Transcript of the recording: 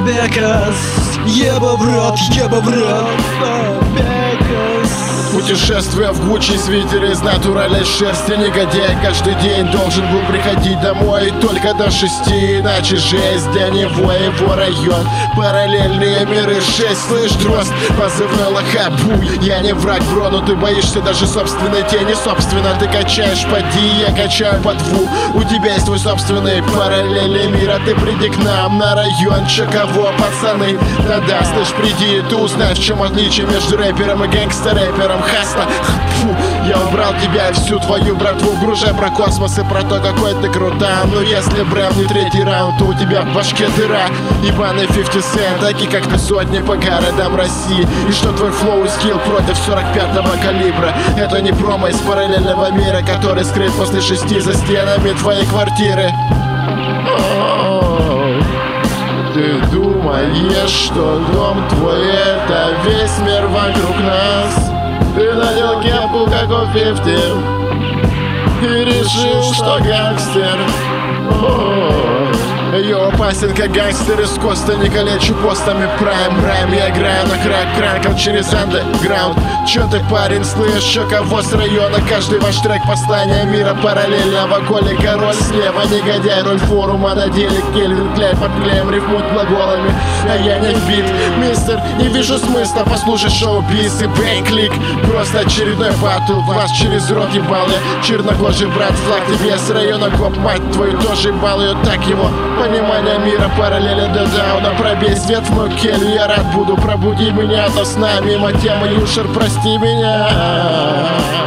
Бекас, еба в рот, Бекас. Путешествуя в Гуччи свитере из натуральной шерсти, негодяй каждый день должен был приходить домой только до 6, иначе жесть для него и его район. Параллельные миры 6, слышь, дрозд, позывной лохабу. Я не враг, бро, но ты боишься даже собственной тени. Собственно, ты качаешь поди, я качаю по дву. У тебя есть твой собственный параллельный мир, а ты приди к нам на район. Че кого, пацаны? Да-да, слышь, приди, ты узнаешь, в чем отличие между рэпером и гангстер-рэпером. Хаста, фу, я убрал тебя и всю твою братву, гружай про космос и про то, какой ты крутан. Но если брэм не третий раунд, то у тебя в башке дыра. Ебаный 50 Cent, такие как ты сотни по городам России. И что твой флоу и скилл против 45-го калибра? Это не промо из параллельного мира, который скрыт после 6 за стенами твоей квартиры. Ты думаешь, что дом твой это весь мир вокруг нас? Ты надел кепку, как у 50, и решил, что гангстер. Йо, опасен как гангстер из Коста, не калечу постами прайм. Я играю на крак кранком через андеграунд. Чё ты, парень, слышь, чё кого с района? Каждый ваш трек послания мира параллельного. Коли король слева, негодяй, роль форума на деле. Кельвин Кляйн под клеем рифмует глаголами, а я не вбит. Мистер, не вижу смысла послушать шоу-биз и бейклик. Просто очередной батл, вас через рот ебал я. Чернокожий брат, флаг тебе с района гоп, мать твою тоже ебал ее, так его. Понимание мира параллели до дауна. Пробей свет в мою келью, я рад буду. Пробуди меня до сна. Мимо темы, Юшер, прости меня.